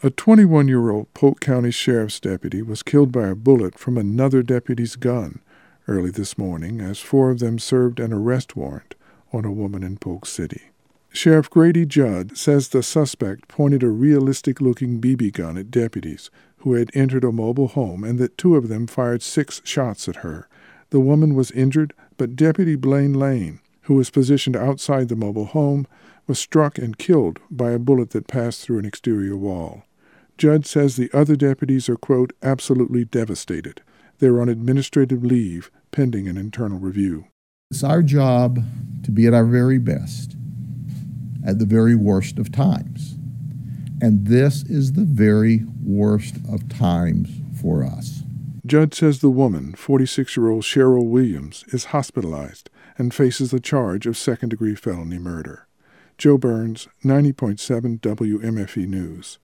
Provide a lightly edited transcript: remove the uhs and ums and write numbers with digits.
A 21-year-old Polk County Sheriff's deputy was killed by a bullet from another deputy's gun early this morning as 4 of them served an arrest warrant on a woman in Polk City. Sheriff Grady Judd says the suspect pointed a realistic-looking BB gun at deputies who had entered a mobile home and that 2 of them fired 6 shots at her. The woman was injured, but Deputy Blaine Lane, who was positioned outside the mobile home, was struck and killed by a bullet that passed through an exterior wall. Judd says the other deputies are, quote, absolutely devastated. They're on administrative leave pending an internal review. It's our job to be at our very best at the very worst of times. And this is the very worst of times for us. Judd says the woman, 46-year-old Cheryl Williams, is hospitalized and faces the charge of second-degree felony murder. Joe Burns, 90.7 WMFE News.